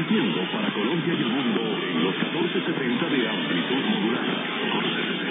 transmitiendo para Colombia y el mundo en los 1470 de amplitud modulada, con